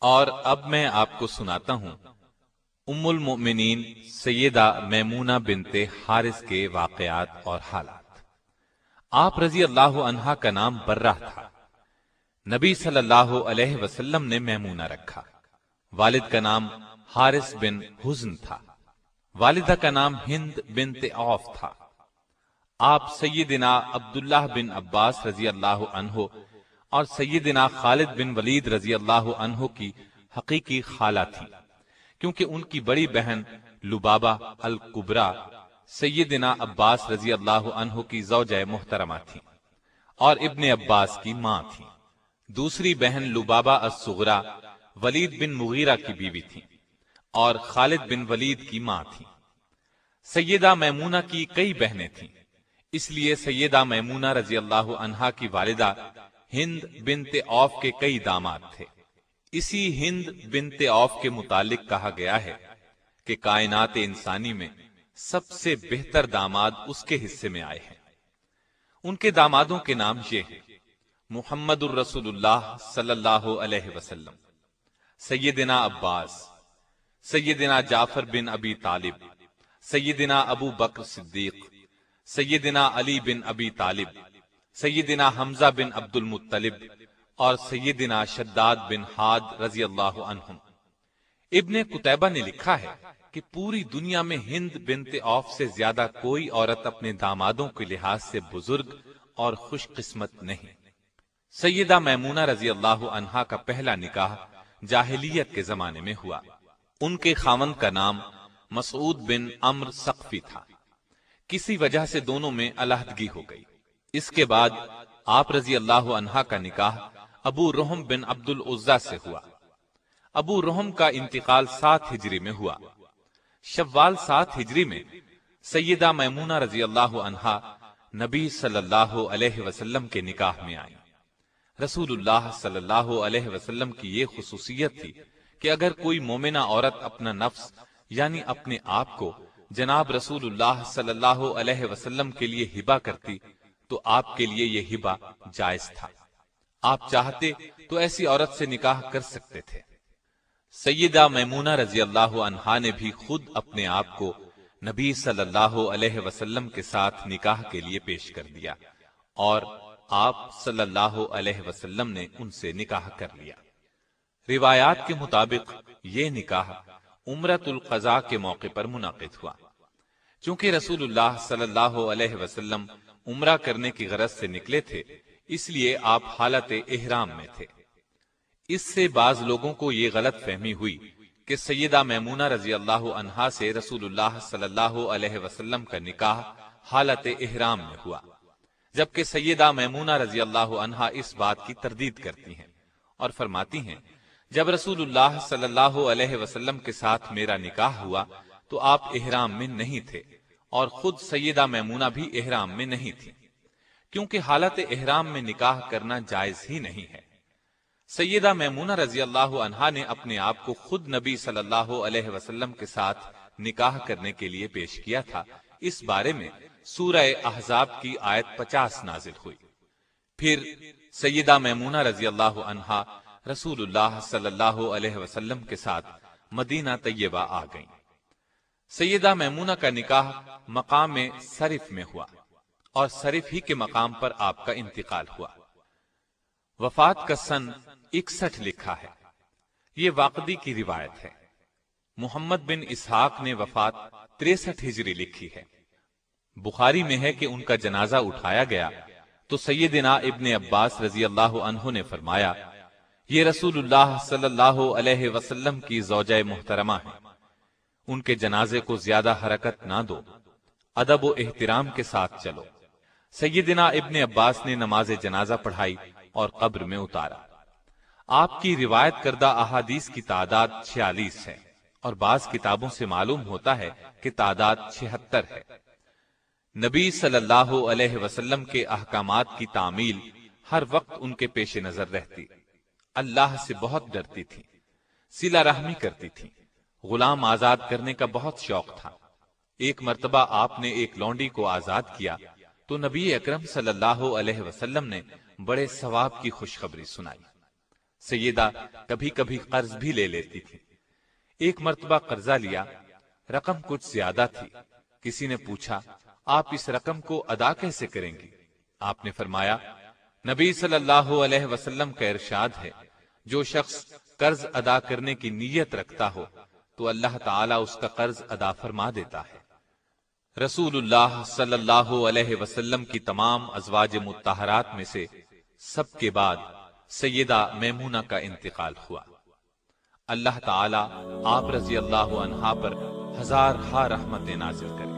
اور اب میں آپ کو سناتا ہوں ام المؤمنین سیدہ میمونہ بنت حارث کے واقعات اور حالات۔ آپ رضی اللہ عنہا کا نام برہ تھا۔ نبی صلی اللہ علیہ وسلم نے میمونہ رکھا۔ والد کا نام حارث بن حزن تھا۔ والدہ کا نام ہند بنت عوف تھا۔ آپ سیدنا عبداللہ بن عباس رضی اللہ عنہ اور سیدنا خالد بن ولید رضی اللہ عنہ کی حقیقی خالہ تھی، کیونکہ ان کی بڑی بہن لبابہ الکبریٰ سیدنا عباس رضی اللہ عنہ کی زوجہ محترمہ تھی اور ابن عباس کی ماں تھی۔ دوسری بہن لبابہ الصغریٰ ولید بن مغیرہ کی بیوی تھی اور خالد بن ولید کی ماں تھی۔ سیدہ میمونہ کی کئی بہنیں تھیں، اس لیے سیدہ میمونہ رضی اللہ عنہا کی والدہ ہند بنت عوف کے کئی داماد تھے۔ اسی ہند بنت عوف کے متعلق کہا گیا ہے کہ کائنات انسانی میں سب سے بہتر داماد اس کے حصے میں آئے ہیں۔ ان کے دامادوں کے نام یہ ہیں: محمد الرسول اللہ صلی اللہ علیہ وسلم، سیدنا عباس، سیدنا جعفر بن ابی طالب، سیدنا ابو بکر صدیق، سیدنا علی بن ابی طالب، سیدنا حمزہ بن عبد المطلب اور سیدنا شداد بن حاد رضی اللہ عنہم۔ ابن قتیبہ نے لکھا ہے کہ پوری دنیا میں ہند بنت عوف سے زیادہ کوئی عورت اپنے دامادوں کے لحاظ سے بزرگ اور خوش قسمت نہیں۔ سیدہ میمونہ رضی اللہ عنہا کا پہلا نکاح جاہلیت کے زمانے میں ہوا۔ ان کے خاوند کا نام مسعود بن عمرو ثقفی تھا۔ کسی وجہ سے دونوں میں علیحدگی ہو گئی۔ اس کے بعد آپ رضی اللہ عنہا کا نکاح ابو رحم بن عبد العزیٰ سے ہوا۔ ابو رحم کا انتقال 7 ہجری میں ہوا۔ شوال 7 ہجری میں سیدہ میمونہ رضی اللہ عنہا نبی صلی اللہ علیہ وسلم کے نکاح میں آئیں۔ رسول اللہ صلی اللہ علیہ وسلم کی یہ خصوصیت تھی کہ اگر کوئی مومنہ عورت اپنا نفس یعنی اپنے آپ کو جناب رسول اللہ صلی اللہ علیہ وسلم کے لیے ہبہ کرتی تو آپ کے لیے یہ ہبہ جائز تھا۔ آپ چاہتے تو ایسی عورت سے نکاح کر سکتے تھے۔ سیدہ میمونہ رضی اللہ عنہا نے بھی خود اپنے آپ کو نبی صلی اللہ علیہ وسلم کے ساتھ نکاح کے لیے پیش کر دیا اور آپ صلی اللہ علیہ وسلم نے ان سے نکاح کر لیا۔ روایات کے مطابق یہ نکاح عمرۃ القضاء کے موقع پر منعقد ہوا۔ چونکہ رسول اللہ صلی اللہ علیہ وسلم عمرہ کرنے کی غرض سے نکلے تھے، اس لیے آپ حالت احرام میں تھے۔ اس سے بعض لوگوں کو یہ غلط فہمی ہوئی کہ سیدہ میمونہ رضی اللہ عنہا سے رسول اللہ صلی اللہ علیہ وسلم کا نکاح حالت احرام میں ہوا، جبکہ سیدہ میمونہ رضی اللہ عنہا اس بات کی تردید کرتی ہیں اور فرماتی ہیں جب رسول اللہ صلی اللہ علیہ وسلم کے ساتھ میرا نکاح ہوا تو آپ احرام میں نہیں تھے اور خود سیدہ میمونہ بھی احرام میں نہیں تھی، کیونکہ حالت احرام میں نکاح کرنا جائز ہی نہیں ہے۔ سیدہ میمونہ رضی اللہ عنہا نے اپنے آپ کو خود نبی صلی اللہ علیہ وسلم کے ساتھ نکاح کرنے کے لیے پیش کیا تھا۔ اس بارے میں سورہ احزاب کی آیت 50 نازل ہوئی۔ پھر سیدہ میمونہ رضی اللہ عنہا رسول اللہ صلی اللہ علیہ وسلم کے ساتھ مدینہ طیبہ آ گئیں۔ سیدہ میمونہ کا نکاح مقام صرف میں ہوا اور صرف ہی کے مقام پر آپ کا انتقال ہوا۔ وفات کا سن 61 لکھا ہے۔ یہ واقدی کی روایت ہے۔ محمد بن اسحاق نے وفات 63 ہجری لکھی ہے۔ بخاری میں ہے کہ ان کا جنازہ اٹھایا گیا تو سیدنا ابن عباس رضی اللہ عنہ نے فرمایا، یہ رسول اللہ صلی اللہ علیہ وسلم کی زوجہ محترمہ ہیں، ان کے جنازے کو زیادہ حرکت نہ دو، ادب و احترام کے ساتھ چلو۔ سیدنا ابن عباس نے نماز جنازہ پڑھائی اور قبر میں اتارا۔ آپ کی روایت کردہ احادیث کی تعداد 46 ہے اور بعض کتابوں سے معلوم ہوتا ہے کہ تعداد 76 ہے۔ نبی صلی اللہ علیہ وسلم کے احکامات کی تعمیل ہر وقت ان کے پیش نظر رہتی، اللہ سے بہت ڈرتی تھی، صلہ رحمی کرتی تھی، غلام آزاد کرنے کا بہت شوق تھا۔ ایک مرتبہ آپ نے ایک لونڈی کو آزاد کیا تو نبی اکرم صلی اللہ علیہ وسلم نے بڑے ثواب کی خوشخبری سنائی۔ سیدہ کبھی کبھی قرض بھی لے لیتی تھی۔ ایک مرتبہ قرضہ لیا، رقم کچھ زیادہ تھی۔ کسی نے پوچھا آپ اس رقم کو ادا کیسے کریں گی؟ آپ نے فرمایا نبی صلی اللہ علیہ وسلم کا ارشاد ہے جو شخص قرض ادا کرنے کی نیت رکھتا ہو تو اللہ تعالیٰ اس کا قرض ادا فرما دیتا ہے۔ رسول اللہ صلی اللہ علیہ وسلم کی تمام ازواج مطہرات میں سے سب کے بعد سیدہ میمونہ کا انتقال ہوا۔ اللہ تعالیٰ آپ رضی اللہ عنہا پر ہزارہا رحمتیں نازل کرے۔